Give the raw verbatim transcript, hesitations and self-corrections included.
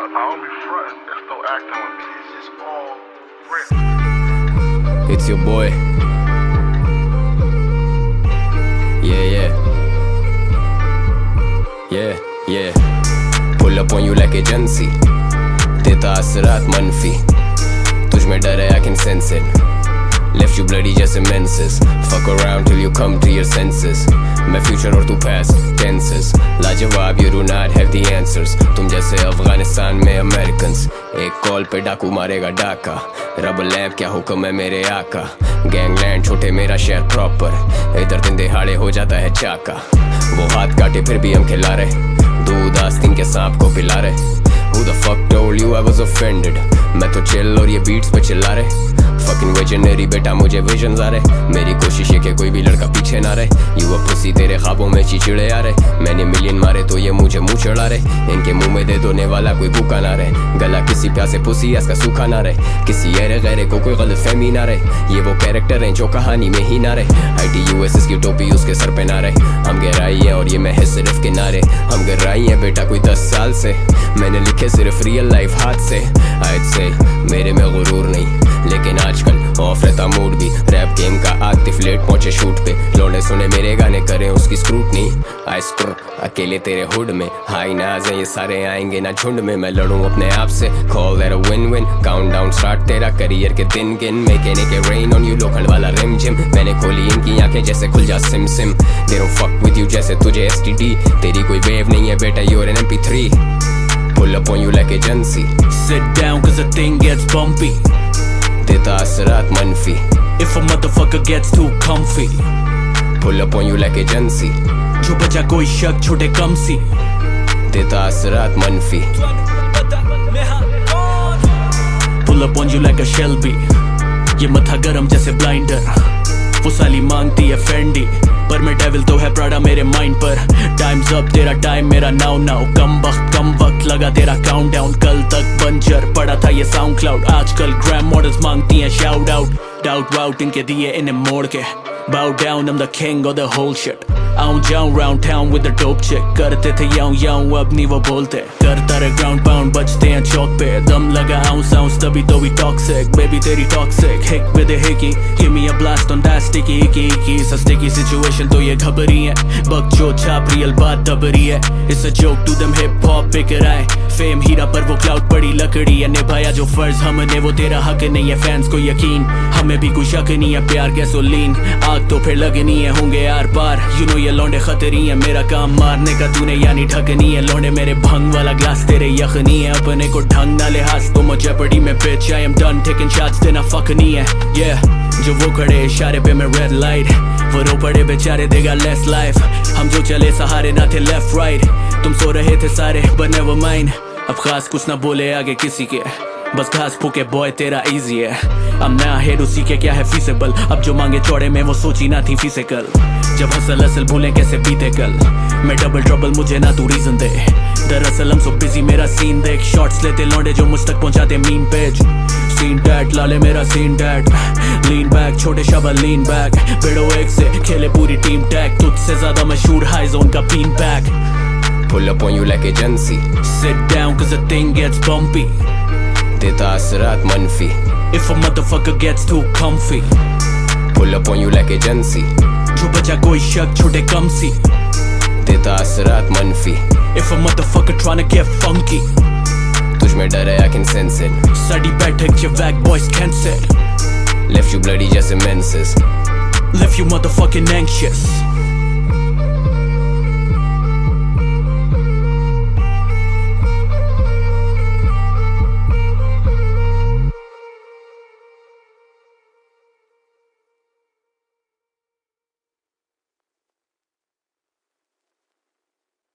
don't be frontin', it's no acting with me. It's just all real. It's your boy. Yeah, yeah. Yeah, yeah. Pull up on you like agency. देता असरात मनफी. तुझ में डर है, I can sense it. Left you bloody just menses. Fuck around till you come to your senses. मैं future और तू past tenses. लाजवाब, you do not have the answers. तुम जैसे अफगानिस्तान में Americans. एक कॉल पे डाकू मारेगा डाका. रब लैब क्या हुक्म है मेरे आका. गैंगलैंड छोटे मेरा शहर प्रॉपर. इधर दिन दिहाड़े हो जाता है चाका. वो हाथ काटे फिर भी हम खिला रहे. दूध आस्तीन के सांप को पिला रहे. Who the fuck told you I was offended? मैं तो chill और ये beats पे चिल्ला रहे. Fucking visionary बेटा मुझे visions आ रहे. मेरी कोशिश है कि कोई भी लड़का पीछे ना रहे. You a pussy तेरे ख्वाबों में चिचड़े आ रहे. मैंने मिलियन मारे तो ये मुझे मुंह चढ़ा रहे. इनके मुंह में दे दोने वाला कोई भूखा ना रहे. गला किसी प्यासे पुसी इसका सूखा ना रहे. किसी ऐरे गैरे को कोई गलत फहमी ना रहे. ये वो कैरेक्टर हैं जो कहानी में ही ना रहे. I T U S S की टोपी उसके सर पे ना रहे. हम गहराई है और ये मैं है सिर्फ किनारे. हम गहराई है बेटा कोई दस साल से. मैंने लिखे सिर्फ रियल लाइफ हाथ से. I'd say मेरे में गुरूर नहीं लेकिन आजकल ऑफ रहता मूड भी. रैप गेम का आतिफ लेट पहुंचे शूट पे. लौंडे सुने मेरे गाने करें उसकी स्क्रूटनी. आई स्क्रू अकेले तेरे हुड में. हाई नाज है ये सारे आएंगे ना झुंड में. मैं लड़ूं अपने आप से. Call that a win win. Countdown start तेरा करियर के दिन गिन. Making it rain on you लोखंड वाला रिम जिम. मैंने खोली इनकी आंखें जैसे खुल जा सिम सिम. They don't fuck with you जैसे तुझे एस टी डी. तेरी कोई वेव नहीं है बेटा you are N M P three. Pull up on you like agency. Sit down cause the thing gets bumpy. देता असरात मनफी. If a motherfucker gets too comfy. Pull up on you like agency. जो बचा कोई शक छोटे कम सी. देता असरात मनफी. Pull up on you like a Shelby. ये मथा गरम जैसे ब्लाइंडर. वो साली मांगती है फेंडी पर मैं डेविल तो है प्राडा मेरे माइंड पर. टाइम्स अप तेरा टाइम मेरा नाउ नाउ. कम वक्त कम वक्त लगा तेरा काउंटडाउन. कल तक बंजर पड़ा था ये साउंड क्लाउड. आजकल ग्रैम मॉडल्स मांगती हैं शाउट आउट. डाउट वाउट इनके दिए इन्हें मोड़ के. Bow down I'm the king of the whole shit. आऊं जाऊं round town with the dope chick. करते थे याऊं याऊं अब नहीं वो बोलते. करता रहे ground pound बजते हैं चौक पे. दम लगा ounce ounce तभी तो भी toxic. Baby तेरी toxic. Hick with a hickey. Give me a blast on that sticky icky icky. सा sticky situation तो ये घबरी है. बक जो छाप real बात दबरी है. It's a joke to them hip hop बिकर आए. फेम हीरा पर वो क्लाउड पड़ी लकड़ी है. निभाया जो फर्ज हमने वो तेरा हक नहीं है. फैंस को यकीन हमें भी कोई शक नहीं है. प्यार गैसोलीन आग तो फिर लगनी है. होंगे यार पार यू नो ये लौंडे खतरी है. मेरा काम मारने का तूने यानी ढकनी है. लौंडे मेरे भंग वाला ग्लास तेरे यखनी है. अपने को ढंग ना लिहाज तो मुझे पड़ी में bitch I am done taking shots देना फक नहीं है. yeah जो वो खड़े इशारे पे मैं रेड लाइट. वो रो पड़े बेचारे देगा लेस लाइफ. हम जो चले सहारे ना थे लेफ्ट राइट. तुम सो रहे थे सारे but never mind. अब खास कुछ ना बोले आगे किसी के. बस घास फूके बॉय तेरा इजी है. अब नया हेड उसी के क्या है फीसेबल. अब जो मांगे चौड़े में वो सोची ना थी फिजिकल. जब हसल असल भूलें कैसे बीते कल. मैं डबल ट्रबल मुझे ना तू रीजन दे. दरअसल हम सो बिजी मेरा सीन देख. शॉट्स लेते लौंडे जो मुझ तक पहुंचाते मीम पेज. सीन डैट लाले मेरा सीन डैट. लीन बैक छोटे शबा लीन बैक. बेड़ो एक से खेले पूरी टीम टैग. तुझसे ज्यादा मशहूर हाई जोन का been back. Pull up on you like agency. Sit down cause the thing gets bumpy. देता असरात मनफी. If a motherfucker gets too comfy. Pull up on you like agency. जो बचा कोई शक छोटे कम सी. देता असरात मनफी. If a motherfucker tryna get funky. तुझ में डर है I can sense it. Sari बैठक ये वैग boys can't sit. Left you bloody just menses. Left you motherfucking anxious.